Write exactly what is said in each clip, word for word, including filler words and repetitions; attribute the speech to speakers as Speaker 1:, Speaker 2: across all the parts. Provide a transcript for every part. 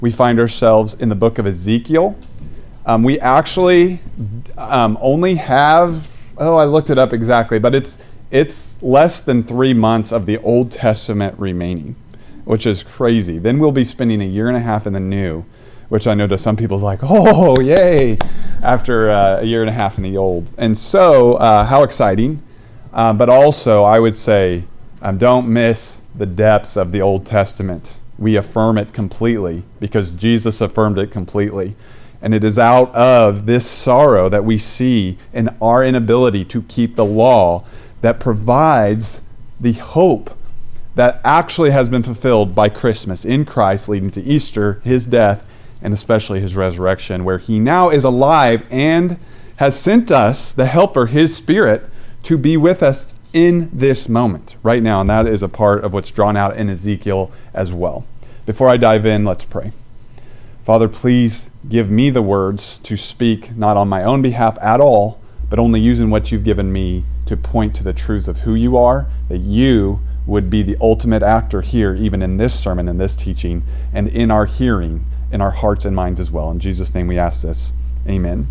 Speaker 1: we find ourselves in the book of Ezekiel. Um, we actually um, only have, oh, I looked it up exactly, but it's it's less than three months of the Old Testament remaining, which is crazy. Then we'll be spending a year and a half in the New, which I know to some people's like, oh, yay, after uh, a year and a half in the Old. And so, uh, how exciting. Uh, but also, I would say, um, don't miss the depths of the Old Testament. We affirm it completely because Jesus affirmed it completely. And it is out of this sorrow that we see in our inability to keep the law that provides the hope that actually has been fulfilled by Christmas in Christ, leading to Easter, his death, and especially his resurrection, where he now is alive and has sent us, the helper, his Spirit, to be with us in this moment right now. And that is a part of what's drawn out in Ezekiel as well. Before I dive in, let's pray. Father, please give me the words to speak, not on my own behalf at all, but only using what you've given me to point to the truths of who you are, that you would be the ultimate actor here, even in this sermon, in this teaching, and in our hearing, in our hearts and minds as well. In Jesus' name we ask this. Amen.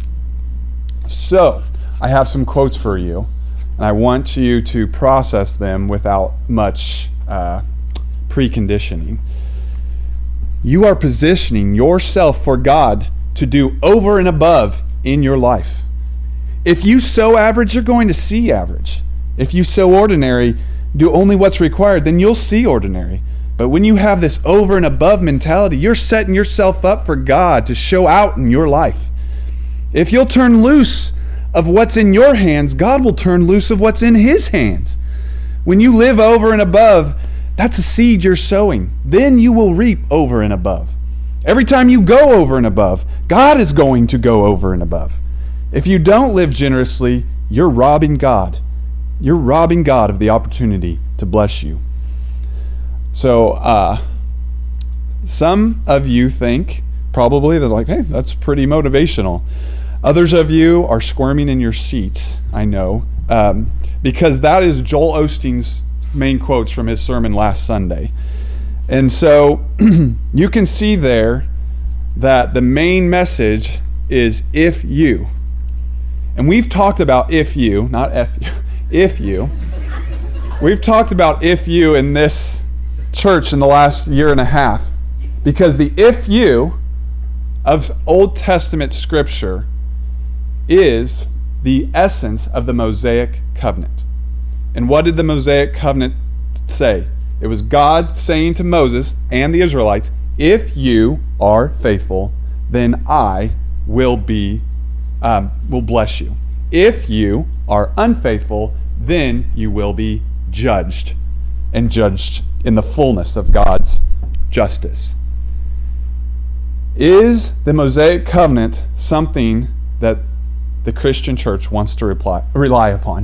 Speaker 1: So, I have some quotes for you, and I want you to process them without much uh, preconditioning. You are positioning yourself for God to do over and above in your life. If you sow average, you're going to see average. If you sow ordinary, do only what's required, then you'll see ordinary. But when you have this over and above mentality, you're setting yourself up for God to show out in your life. If you'll turn loose of what's in your hands, God will turn loose of what's in his hands. When you live over and above, that's a seed you're sowing. Then you will reap over and above. Every time you go over and above, God is going to go over and above. If you don't live generously, you're robbing God. You're robbing God of the opportunity to bless you. So, uh, some of you think, probably, they're like, hey, that's pretty motivational. Others of you are squirming in your seats, I know, um, because that is Joel Osteen's main quotes from his sermon last Sunday. And so, you can see there that the main message is if you. And we've talked about if you, not F you, if you. We've talked about if you in this church in the last year and a half, because the if you of Old Testament scripture is the essence of the Mosaic covenant. And what did the Mosaic covenant say? It was God saying to Moses and the Israelites, if you are faithful, then I will be um, will bless you. If you are unfaithful, then you will be judged, and judged in the fullness of God's justice. Is the Mosaic covenant something that the Christian church wants to reply, rely upon?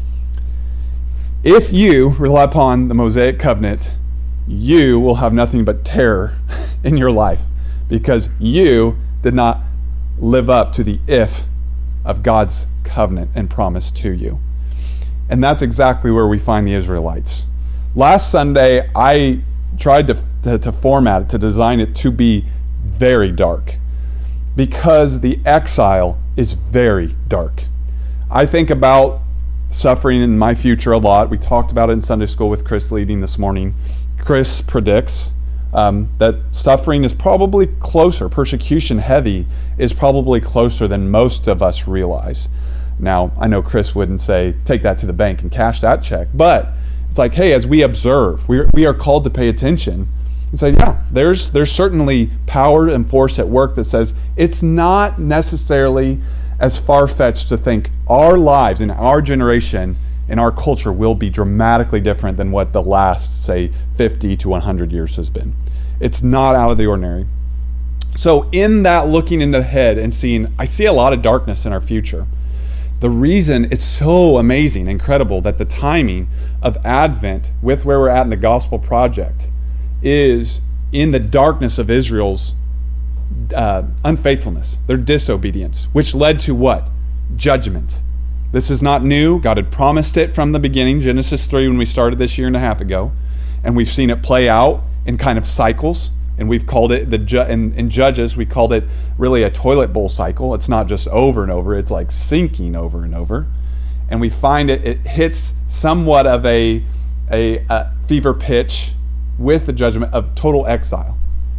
Speaker 1: If you rely upon the Mosaic covenant, you will have nothing but terror in your life, because you did not live up to the if of God's covenant and promise to you. And that's exactly where we find the Israelites. Last Sunday, I tried to, to, to format it, to design it to be very dark, because the exile is very dark. I think about suffering in my future a lot. We talked about it in Sunday school with Chris leading this morning. Chris predicts um, that suffering is probably closer, persecution heavy is probably closer than most of us realize. Now, I know Chris wouldn't say, take that to the bank and cash that check, but it's like, hey, as we observe, we we are called to pay attention and say, yeah, there's there's certainly power and force at work that says it's not necessarily as far-fetched to think our lives in our generation, in our culture, will be dramatically different than what the last, say, fifty to one hundred years has been. It's not out of the ordinary. So in that looking in the head and seeing, I see a lot of darkness in our future. The reason it's so amazing, incredible, that the timing of Advent with where we're at in the Gospel Project is in the darkness of Israel's uh, unfaithfulness, their disobedience, which led to what? Judgment. This is not new. God had promised it from the beginning, Genesis three, when we started this year and a half ago. And we've seen it play out in kind of cycles And we've called it, the ju- in, in Judges, we called it really a toilet bowl cycle. It's not just over and over, it's like sinking over and over. And we find it, it hits somewhat of a, a, a fever pitch with the judgment of total exile.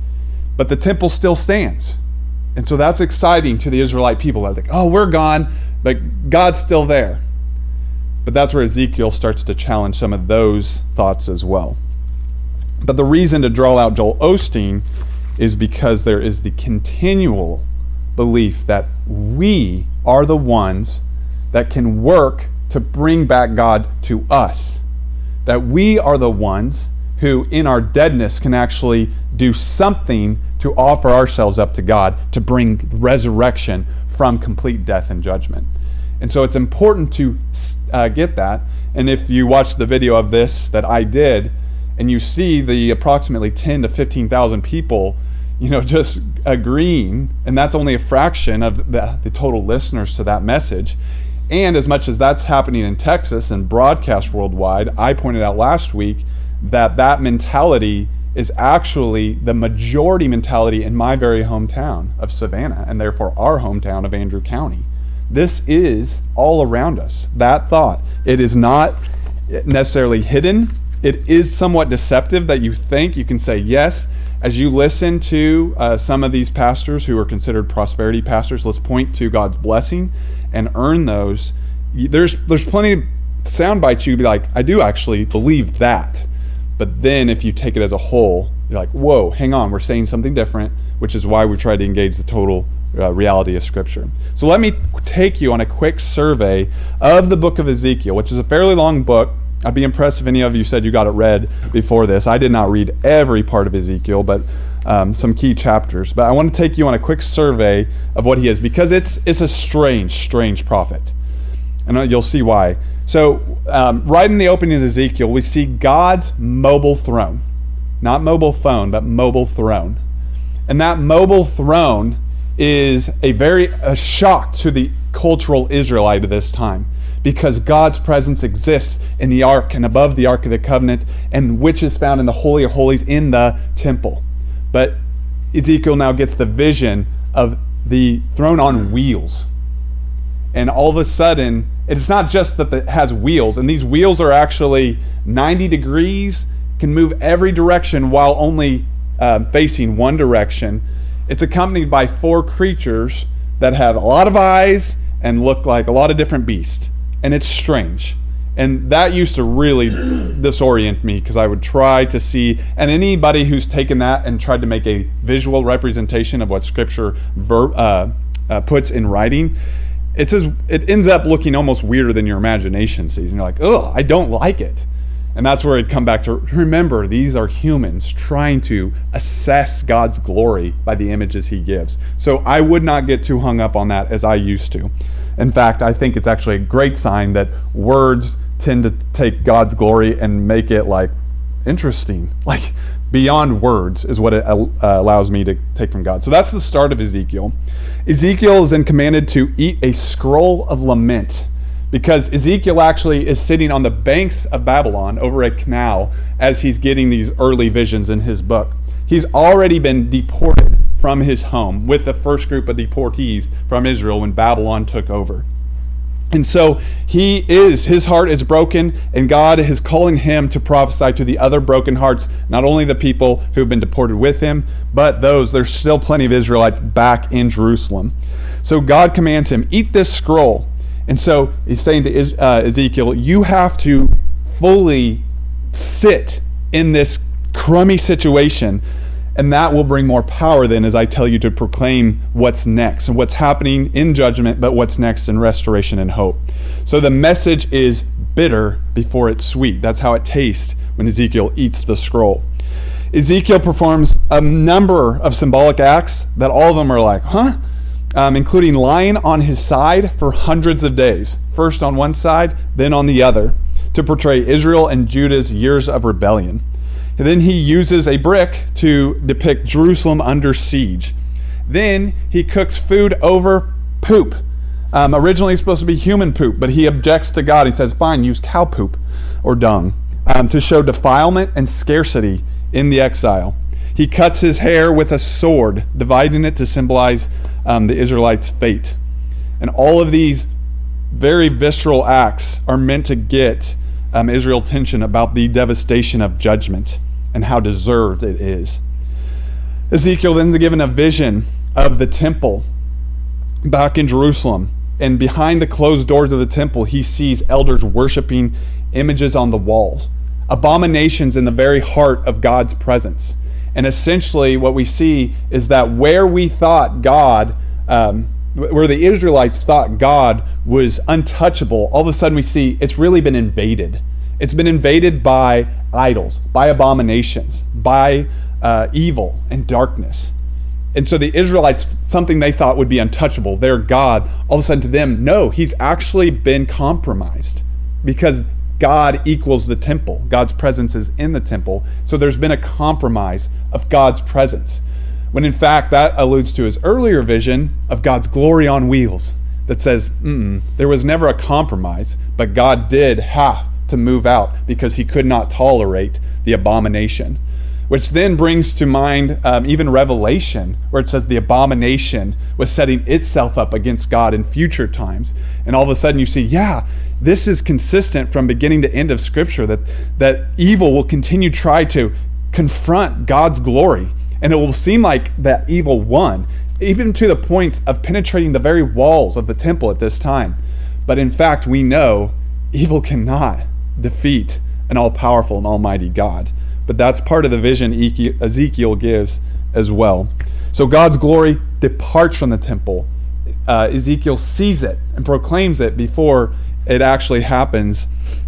Speaker 1: But the temple still stands. And so that's exciting to the Israelite people. They're like, oh, we're gone, but God's still there. But that's where Ezekiel starts to challenge some of those thoughts as well. But the reason to draw out Joel Osteen is because there is the continual belief that we are the ones that can work to bring back God to us. That we are the ones who, in our deadness, can actually do something to offer ourselves up to God to bring resurrection from complete death and judgment. And so it's important to uh, get that. And if you watch the video of this that I did, and you see the approximately ten to fifteen thousand people, you know, just agreeing, and that's only a fraction of the, the total listeners to that message. And as much as that's happening in Texas and broadcast worldwide, I pointed out last week that that mentality is actually the majority mentality in my very hometown of Savannah, and therefore our hometown of Andrew County. This is all around us, that thought. It is not necessarily hidden. It is somewhat deceptive that you think you can say yes. As you listen to uh, some of these pastors who are considered prosperity pastors, let's point to God's blessing and earn those. There's there's plenty of sound bites you'd be like, I do actually believe that. But then if you take it as a whole, you're like, whoa, hang on, we're saying something different, which is why we try to engage the total uh, reality of Scripture. So let me take you on a quick survey of the book of Ezekiel, which is a fairly long book. I'd be impressed if any of you said you got it read before this. I did not read every part of Ezekiel, but um, some key chapters. But I want to take you on a quick survey of what he is, because it's it's a strange, strange prophet. And you'll see why. So um, right in the opening of Ezekiel, we see God's mobile throne. Not mobile phone, but mobile throne. And that mobile throne is a very a shock to the cultural Israelite of this time, because God's presence exists in the ark and above the Ark of the Covenant, and which is found in the Holy of Holies in the temple. But Ezekiel now gets the vision of the throne on wheels. And all of a sudden, it's not just that it has wheels, and these wheels are actually ninety degrees, can move every direction while only uh, facing one direction. It's accompanied by four creatures that have a lot of eyes and look like a lot of different beasts. And it's strange. And that used to really disorient me, because I would try to see, and anybody who's taken that and tried to make a visual representation of what Scripture ver, uh, uh, puts in writing, it says it ends up looking almost weirder than your imagination sees. And you're like, oh, I don't like it. And that's where it'd come back to, remember, these are humans trying to assess God's glory by the images he gives. So I would not get too hung up on that as I used to. In fact, I think it's actually a great sign that words tend to take God's glory and make it like interesting, like beyond words is what it uh, allows me to take from God. So that's the start of Ezekiel. Ezekiel is then commanded to eat a scroll of lament, because Ezekiel actually is sitting on the banks of Babylon over a canal as he's getting these early visions in his book. He's already been deported from his home with the first group of deportees from Israel when Babylon took over. And so he is, his heart is broken, and God is calling him to prophesy to the other broken hearts, not only the people who've been deported with him, but those, there's still plenty of Israelites back in Jerusalem. So God commands him, eat this scroll. And so he's saying to uh, Ezekiel, you have to fully sit in this crummy situation, and that will bring more power then as I tell you to proclaim what's next and what's happening in judgment, but what's next in restoration and hope. So the message is bitter before it's sweet. That's how it tastes when Ezekiel eats the scroll. Ezekiel performs a number of symbolic acts that all of them are like, huh? Um, including lying on his side for hundreds of days, first on one side, then on the other, to portray Israel and Judah's years of rebellion. And then he uses a brick to depict Jerusalem under siege. Then he cooks food over poop. Um, originally it's supposed to be human poop, but he objects to God. He says, fine, use cow poop or dung um, to show defilement and scarcity in the exile. He cuts his hair with a sword, dividing it to symbolize um, the Israelites' fate. And all of these very visceral acts are meant to get um, Israel's attention about the devastation of judgment and how deserved it is. Ezekiel then is given a vision of the temple back in Jerusalem. And behind the closed doors of the temple, he sees elders worshiping images on the walls, abominations in the very heart of God's presence. And essentially what we see is that where we thought God, um, where the Israelites thought God was untouchable, all of a sudden we see it's really been invaded. It's been invaded by idols, by abominations, by uh, evil and darkness. And so the Israelites, something they thought would be untouchable, their God, all of a sudden to them, no, he's actually been compromised because God equals the temple. God's presence is in the temple. So there's been a compromise of God's presence. When in fact that alludes to his earlier vision of God's glory on wheels that says, Mm-mm, there was never a compromise, but God did have to move out because he could not tolerate the abomination. Which then brings to mind um, even Revelation, where it says the abomination was setting itself up against God in future times. And all of a sudden you see, yeah, this is consistent from beginning to end of Scripture, that, that evil will continue to try to confront God's glory. And it will seem like that evil won, even to the point of penetrating the very walls of the temple at this time. But in fact, we know evil cannot defeat an all-powerful and almighty God. But that's part of the vision Ezekiel gives as well. So God's glory departs from the temple. Uh, Ezekiel sees it and proclaims it before it actually happens.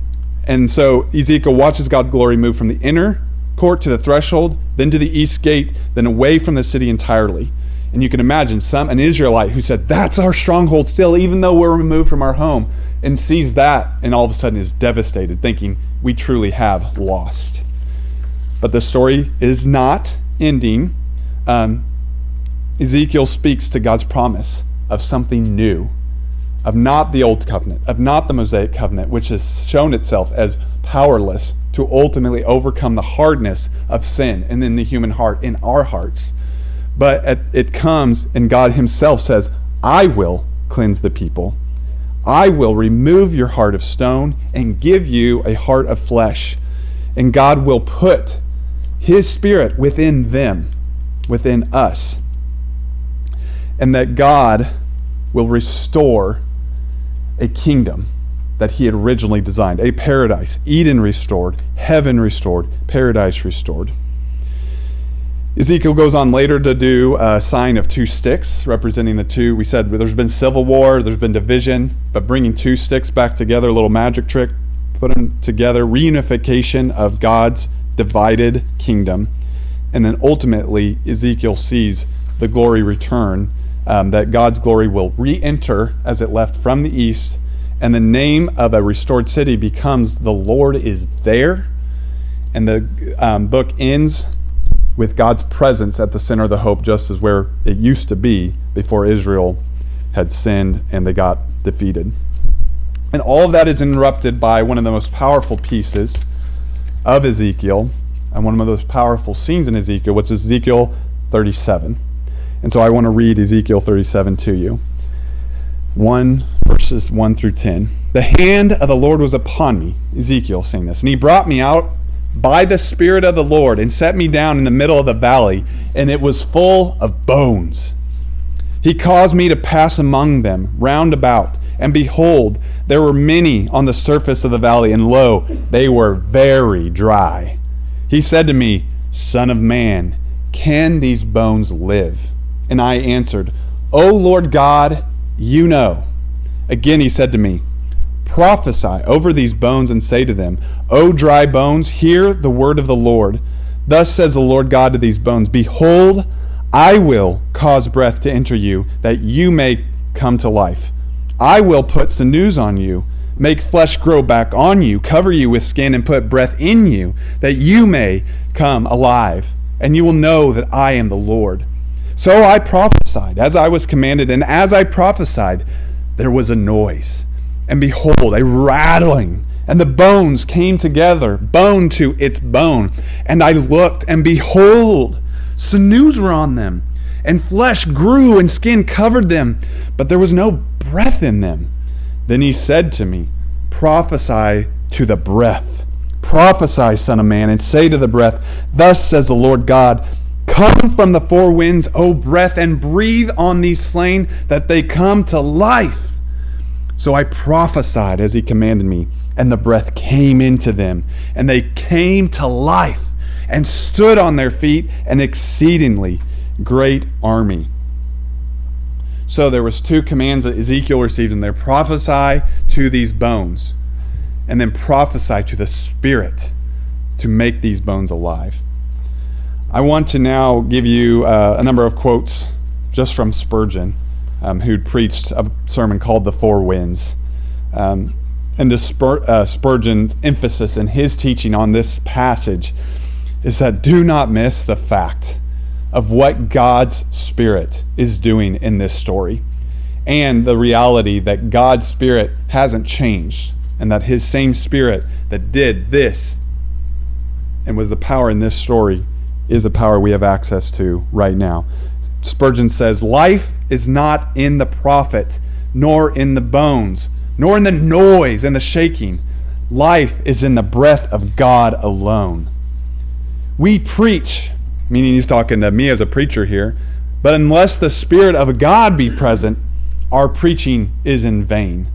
Speaker 1: And so Ezekiel watches God's glory move from the inner court to the threshold, then to the east gate, then away from the city entirely. And you can imagine some an Israelite who said, that's our stronghold still, even though we're removed from our home, and sees that and all of a sudden is devastated, thinking we truly have lost. But the story is not ending. Um, Ezekiel speaks to God's promise of something new, of not the old covenant, of not the Mosaic covenant, which has shown itself as powerless to ultimately overcome the hardness of sin and in the human heart, in our hearts. But at, it comes, and God himself says, I will cleanse the people. I will remove your heart of stone and give you a heart of flesh. And God will put his spirit within them, within us. And that God will restore a kingdom that he had originally designed, a paradise, Eden restored, heaven restored, paradise restored. Ezekiel goes on later to do a sign of two sticks representing the two. We said there's been civil war, there's been division, but bringing two sticks back together, a little magic trick, put them together, reunification of God's divided kingdom. And then ultimately Ezekiel sees the glory return, um, that God's glory will re-enter as it left from the east, and the name of a restored city becomes the Lord is there. And the um, book ends with God's presence at the center of the hope, just as where it used to be before Israel had sinned and they got defeated. And all of that is interrupted by one of the most powerful pieces of Ezekiel, and one of the most powerful scenes in Ezekiel, which is Ezekiel thirty-seven. And so I want to read Ezekiel thirty-seven to you. one verses one through ten. The hand of the Lord was upon me, Ezekiel saying this, and he brought me out by the Spirit of the Lord and set me down in the middle of the valley, and it was full of bones. He caused me to pass among them round about, and behold, there were many on the surface of the valley, and lo, they were very dry. He said to me, Son of man, can these bones live? And I answered, O Lord God, you know. Again he said to me, Prophesy over these bones and say to them, O dry bones, hear the word of the Lord. Thus says the Lord God to these bones, Behold, I will cause breath to enter you, that you may come to life. I will put sinews on you, make flesh grow back on you, cover you with skin, and put breath in you, that you may come alive, and you will know that I am the Lord. So I prophesied, as I was commanded, and as I prophesied, there was a noise, and behold, a rattling, and the bones came together, bone to its bone. And I looked, and behold, Sinews were on them, and flesh grew, and skin covered them, but there was no breath in them. Then he said to me, prophesy to the breath. Prophesy, son of man, and say to the breath, thus says the Lord God, come from the four winds, O breath, and breathe on these slain, that they come to life. So I prophesied as he commanded me, and the breath came into them, and they came to life, and stood on their feet, an exceedingly great army. So there was two commands that Ezekiel received in there. Prophesy to these bones, and then prophesy to the Spirit to make these bones alive. I want to now give you uh, a number of quotes just from Spurgeon, um, who'd preached a sermon called The Four Winds. Um, and to Spur, uh, Spurgeon's emphasis in his teaching on this passage is that do not miss the fact of what God's Spirit is doing in this story, and the reality that God's Spirit hasn't changed, and that his same Spirit that did this and was the power in this story is the power we have access to right now. Spurgeon says, life is not in the prophet, nor in the bones, nor in the noise and the shaking. Life is in the breath of God alone. We preach, meaning he's talking to me as a preacher here, but unless the Spirit of God be present, our preaching is in vain.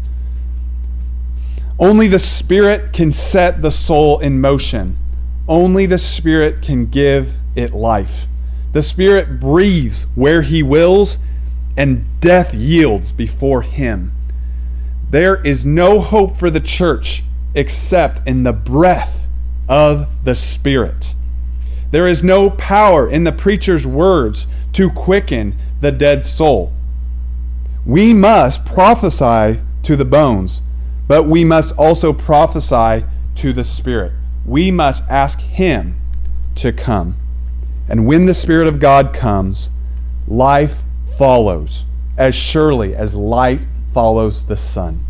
Speaker 1: Only the Spirit can set the soul in motion. Only the Spirit can give it life. The Spirit breathes where he wills, and death yields before him. There is no hope for the church except in the breath of the Spirit. There is no power in the preacher's words to quicken the dead soul. We must prophesy to the bones, but we must also prophesy to the Spirit. We must ask him to come. And when the Spirit of God comes, life follows as surely as light follows the sun.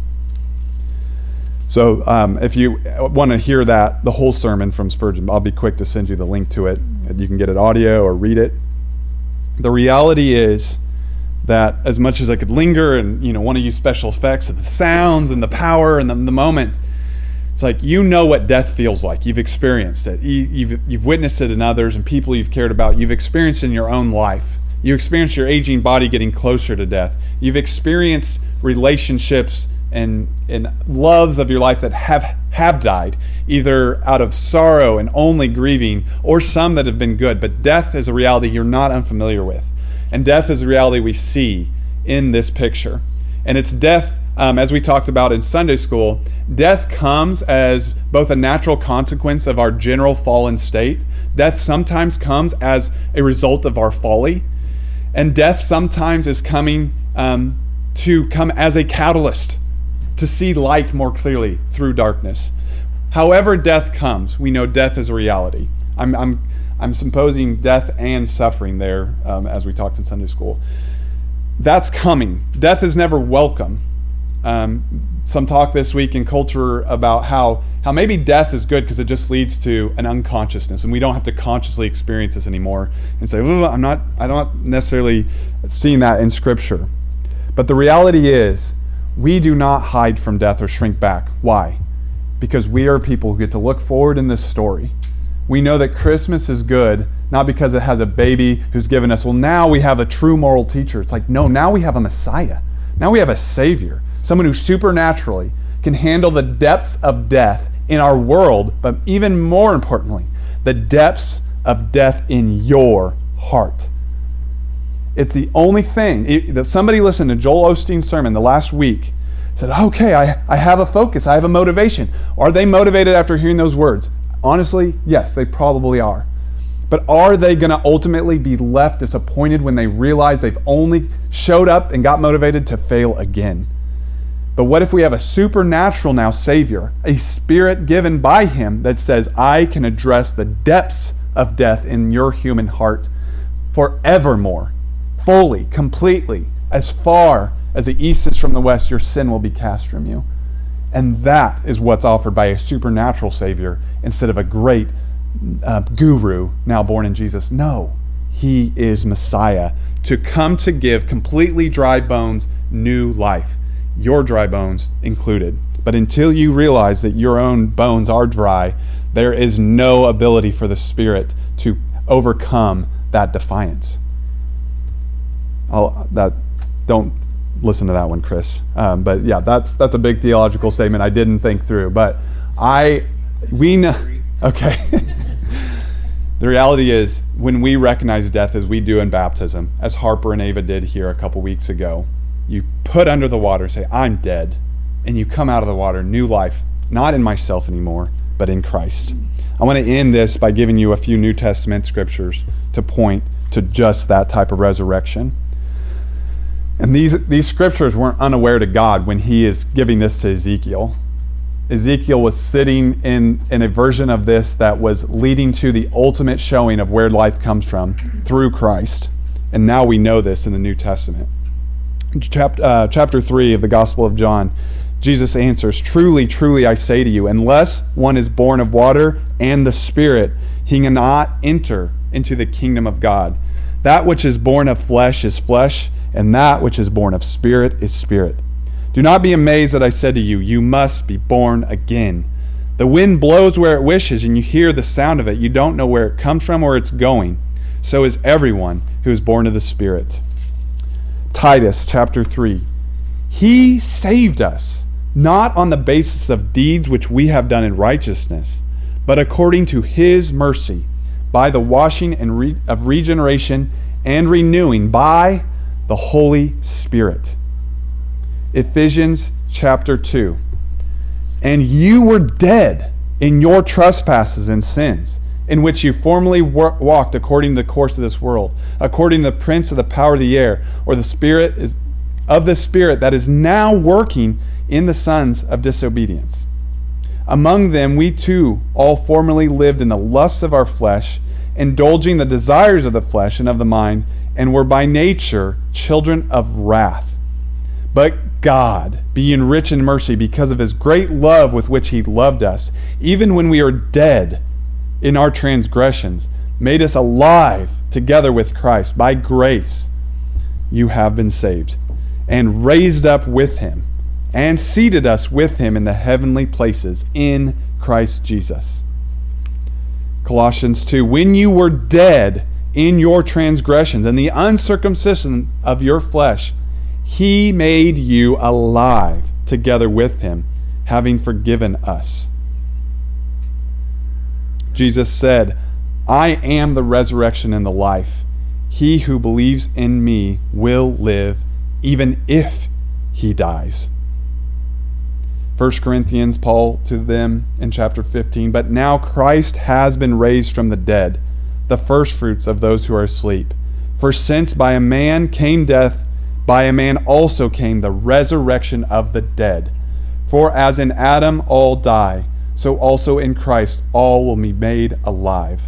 Speaker 1: So um, if you want to hear that, the whole sermon from Spurgeon, I'll be quick to send you the link to it. You can get it audio or read it. The reality is that as much as I could linger and you know want to use special effects of the sounds and the power and the, the moment, it's like you know what death feels like. You've experienced it. You, you've, you've witnessed it in others and people you've cared about. You've experienced it in your own life. You experience your aging body getting closer to death. You've experienced relationships and, and loves of your life that have, have died, either out of sorrow and only grieving, or some that have been good. But death is a reality you're not unfamiliar with. And death is a reality we see in this picture. And it's death, um, as we talked about in Sunday school, death comes as both a natural consequence of our general fallen state. Death sometimes comes as a result of our folly. And death sometimes is coming um, to come as a catalyst to see light more clearly through darkness. However death comes, we know death is a reality. I'm I'm I'm supposing death and suffering there um, as we talked in Sunday school. That's coming. Death is never welcome. Um, some talk this week in culture about how how maybe death is good because it just leads to an unconsciousness, and we don't have to consciously experience this anymore. And say, well, I'm not. I'm not necessarily seeing that in Scripture. But the reality is, we do not hide from death or shrink back. Why? Because we are people who get to look forward in this story. We know that Christmas is good, not because it has a baby who's given us, well, now we have a true moral teacher. It's like, no, now we have a Messiah. Now we have a Savior, someone who supernaturally can handle the depths of death in our world, but even more importantly, the depths of death in your heart. It's the only thing. It, that somebody listened to Joel Osteen's sermon the last week, said, okay, I, I have a focus, I have a motivation. Are they motivated after hearing those words? Honestly, yes, they probably are. But are they going to ultimately be left disappointed when they realize they've only showed up and got motivated to fail again? But what if we have a supernatural now Savior, a Spirit given by Him that says, I can address the depths of death in your human heart forevermore, fully, completely, as far as the east is from the west, your sin will be cast from you. And that is what's offered by a supernatural Savior instead of a great uh, guru now born in Jesus. No, he is Messiah, to come to give completely dry bones new life, your dry bones included. But until you realize that your own bones are dry, there is no ability for the Spirit to overcome that defiance. I'll, that don't listen to that one, Chris. Um, but yeah, that's that's a big theological statement I didn't think through. But I, we know, okay. The reality is, when we recognize death as we do in baptism, as Harper and Ava did here a couple weeks ago, you put under the water and say, I'm dead. And you come out of the water, new life, not in myself anymore, but in Christ. I want to end this by giving you a few New Testament scriptures to point to just that type of resurrection. And these, these scriptures weren't unaware to God when he is giving this to Ezekiel. Ezekiel was sitting in, in a version of this that was leading to the ultimate showing of where life comes from through Christ. And now we know this in the New Testament. Chapter, uh, chapter three of the Gospel of John, Jesus answers, truly, truly, I say to you, unless one is born of water and the Spirit, he cannot enter into the kingdom of God. That which is born of flesh is flesh, and that which is born of spirit is spirit. Do not be amazed that I said to you, you must be born again. The wind blows where it wishes, and you hear the sound of it. You don't know where it comes from or it's going. So is everyone who is born of the Spirit. Titus chapter three. He saved us, not on the basis of deeds which we have done in righteousness, but according to his mercy, by the washing and re- of regeneration and renewing by the Holy Spirit. Ephesians chapter two. And you were dead in your trespasses and sins, in which you formerly walked according to the course of this world, according to the prince of the power of the air, or the spirit is, of the spirit that is now working in the sons of disobedience. Among them we too all formerly lived in the lusts of our flesh, indulging the desires of the flesh and of the mind, and were by nature children of wrath. But God, being rich in mercy because of his great love with which he loved us, even when we were dead in our transgressions, made us alive together with Christ. By grace you have been saved, and raised up with him, and seated us with him in the heavenly places in Christ Jesus. Colossians two, when you were dead in your transgressions and the uncircumcision of your flesh, he made you alive together with him, having forgiven us. Jesus said, I am the resurrection and the life. He who believes in me will live, even if he dies. First Corinthians, Paul to them in chapter fifteen, but now Christ has been raised from the dead, the firstfruits of those who are asleep. For since by a man came death, by a man also came the resurrection of the dead. For as in Adam all die, so also in Christ all will be made alive.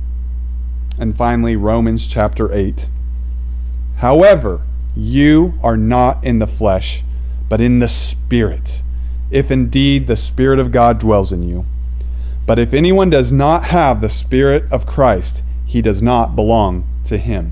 Speaker 1: And finally, Romans chapter eight. However, you are not in the flesh, but in the Spirit, if indeed the Spirit of God dwells in you. But if anyone does not have the Spirit of Christ, he does not belong to him.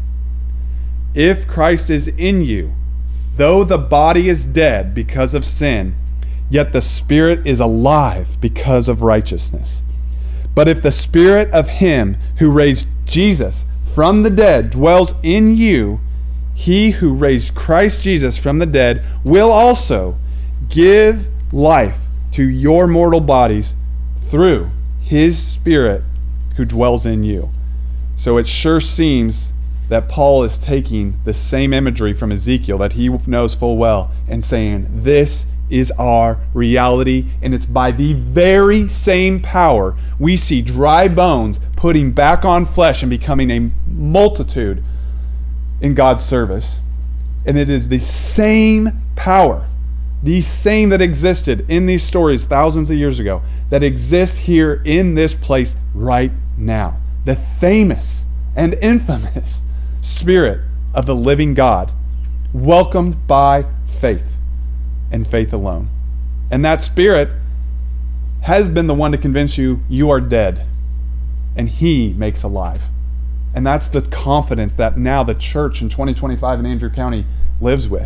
Speaker 1: If Christ is in you, though the body is dead because of sin, yet the Spirit is alive because of righteousness. But if the Spirit of him who raised Jesus from the dead dwells in you, he who raised Christ Jesus from the dead will also give life to your mortal bodies through his Spirit who dwells in you. So it sure seems that Paul is taking the same imagery from Ezekiel that he knows full well and saying, this is our reality, and it's by the very same power we see dry bones putting back on flesh and becoming a multitude in God's service. And it is the same power, the same that existed in these stories thousands of years ago, that exists here in this place right now. The famous and infamous Spirit of the living God, welcomed by faith and faith alone. And that Spirit has been the one to convince you you are dead, and he makes alive. And that's the confidence that now the church in twenty twenty-five in Andrew County lives with.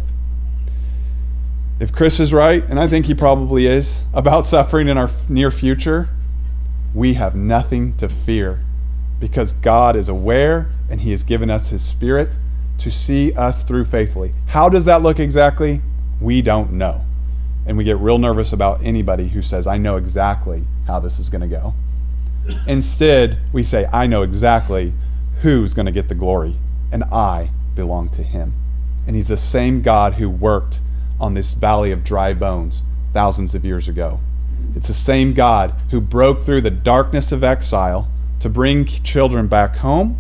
Speaker 1: If Chris is right, and I think he probably is, about suffering in our near future, we have nothing to fear because God is aware and he has given us his Spirit to see us through faithfully. How does that look exactly? We don't know. And we get real nervous about anybody who says, I know exactly how this is going to go. Instead, we say, I know exactly who's going to get the glory, and I belong to him. And he's the same God who worked on this valley of dry bones thousands of years ago. It's the same God who broke through the darkness of exile to bring children back home,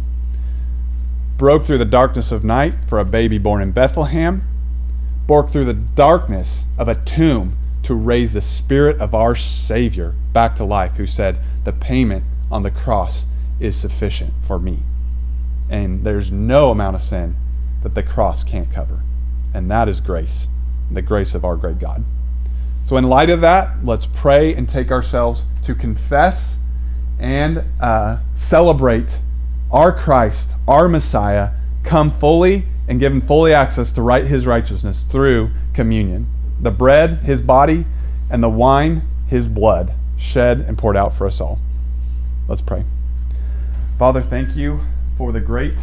Speaker 1: broke through the darkness of night for a baby born in Bethlehem, broke through the darkness of a tomb to raise the Spirit of our Savior back to life, who said, the payment on the cross is sufficient for me. And there's no amount of sin that the cross can't cover. And that is grace, the grace of our great God. So in light of that, let's pray and take ourselves to confess and uh, celebrate our Christ, our Messiah, come fully and given fully access to right his righteousness through communion. The bread, his body, and the wine, his blood, shed and poured out for us all. Let's pray. Father, thank you for the great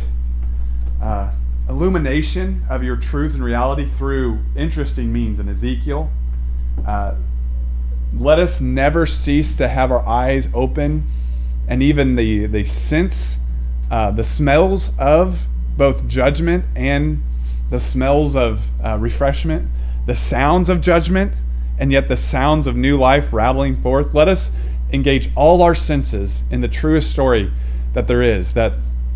Speaker 1: uh, illumination of your truth and reality through interesting means in Ezekiel. Uh, let us never cease to have our eyes open and even the, the sense, uh, the smells of both judgment and the smells of uh, refreshment, the sounds of judgment, and yet the sounds of new life rattling forth. Let us engage all our senses in the truest story that there is, that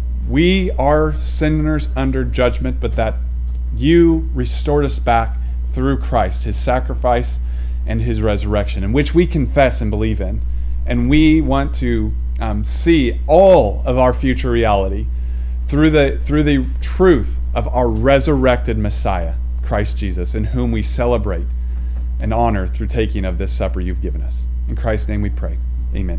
Speaker 1: we are sinners under judgment, but that you restored us back through Christ, his sacrifice and his resurrection, in which we confess and believe in. And we want to um, see all of our future reality through the through the truth of our resurrected Messiah, Christ Jesus, in whom we celebrate and honor through taking of this supper you've given us. In Christ's name we pray. Amen.